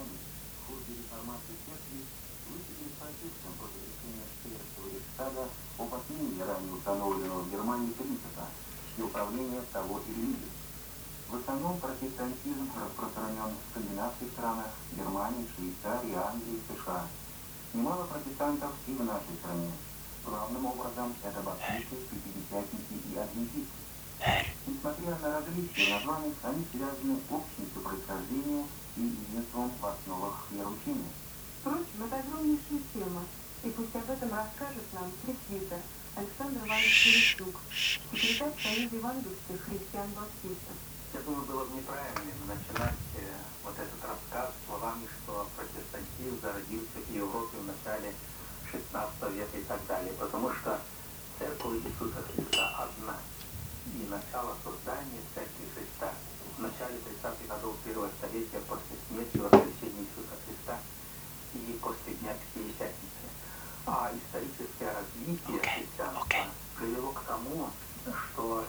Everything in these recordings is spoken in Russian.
Германии в ходе реформации церкви выступили с протестом против решения шведского Рейхстага об отмене ранее установленного в Германии принципа «всеуправление того и религии». В основном протестантизм распространен в скандинавских странах, Германии, Швейцарии, Англии, США. Немало протестантов и в нашей стране. Главным образом это баптисты, пятидесятники и адвентисты. Несмотря на различия названий, они связаны общностью происхождения и единством в основах вероучения. Впрочем, это огромнейшая тема, и пусть об этом расскажет нам пресвитер Александр Иванович Терещук, секретарь Союза евангельских христиан-баптистов. Я думаю, было бы неправильным начинать вот этот рассказ словами, что протестантизм зародился в Европе в начале 16 века и так далее, потому что церковь Иисуса Христа одна. И начало создания Церкви Христа в начале 30-х годов первого столетия после смерти и воскресения Иисуса Христа и после Дня Пятидесятницы. А историческое развитие христианства привело к тому, что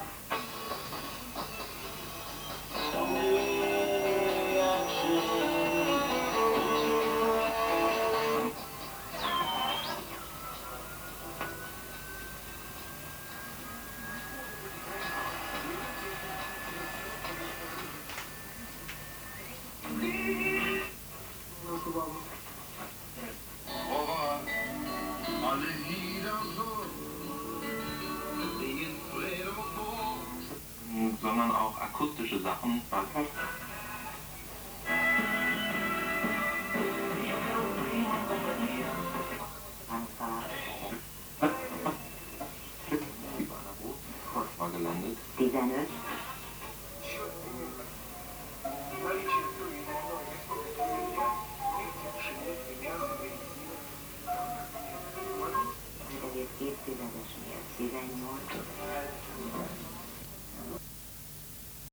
sondern auch akustische Sachen. War gelandet.